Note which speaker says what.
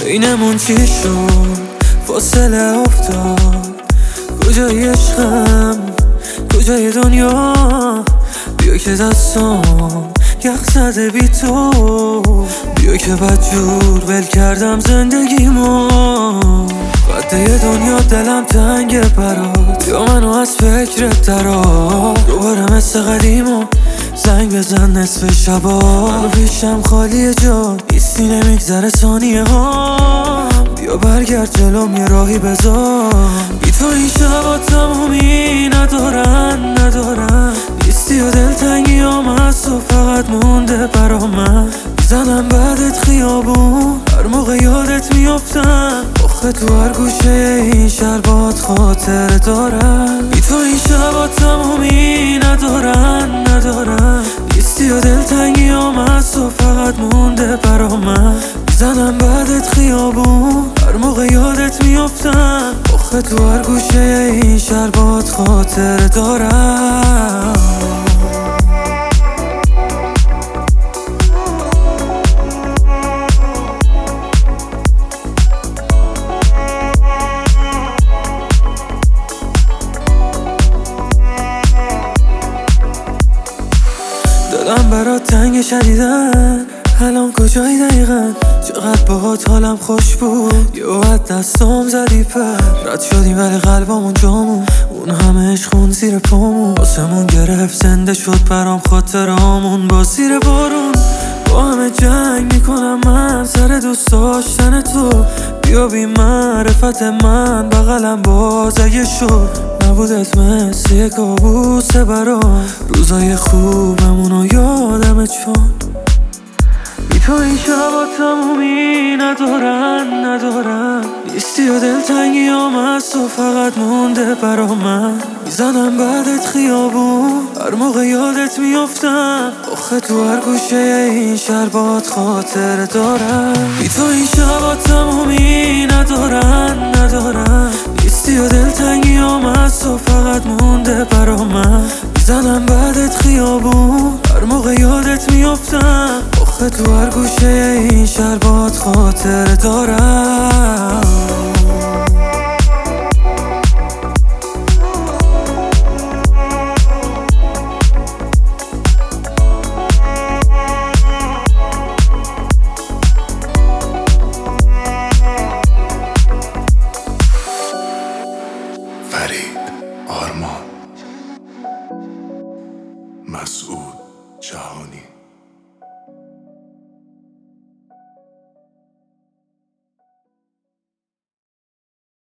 Speaker 1: بینمون چی شد؟ فاصله افتاد. کجای عشقم؟ کجای دنیا؟ بیا که دستام یخ زده بی تو، بیا که بدجور ول کردم زندگیمو. قده دنیا دلم تنگه برات، یا منو از فکرت درار. دوباره مثل قدیمو زنگ بزن نصف شبا. منو پیشم خالیه جان، نیستی نمیگذره ثانیه ها. بیا برگرد جلوم یه راهی بذار. بی تو این شبا تمومی ندارن نیستی و دلتنگی از تو فقط مونده برا من. میزنم بعدت خیابون، هر موقع یادت میافتم. آخه تو هر گوشه این شهر باد خاطر دارم. بی تو این شبا تمومی ندارن نیستی و دلتنگی از تو فقط مونده برا من. میزنم بعدت خیابون، هر موقع یادت میافتم. آخه تو هر گوشه این شهر باد خاطر دارم. دلم برات تنگ شدیدن، الان کجایی دقیقا؟ چقدر باهات حالم خوش بود، یه وقت دستام زدی پر. رد شدیم ولی قلبمون جامون، اون همه عشقون زیر پامون. آسمون گرفت زنده شد برام خاطرامون. با زیر بارون با همه جنگ میکنم من سر دوست داشتن تو. بیا بی معرفت من بغلم باز اگه شد. نبودت مثل یه کابوسه برام، روزای خوبمونو یادمه چون بی تو این شبا تمومی ندارن نیستی و دلتنگی از تو فقط مونده برا من. میزنم بعدت خیابون، هر موقع یادت میافتم. آخه تو هر گوشه این شهر باد خاطر دارم. بی تو این شبا تمومی ندارن نیستی و دلتنگی از تو فقط مونده برا من. میزنم بعدت خیابون، هر موقع یادت میافتم. آخه تو هر گوشه این شهر باد خاطر دارم.
Speaker 2: فرید آرمان مسعود جهانی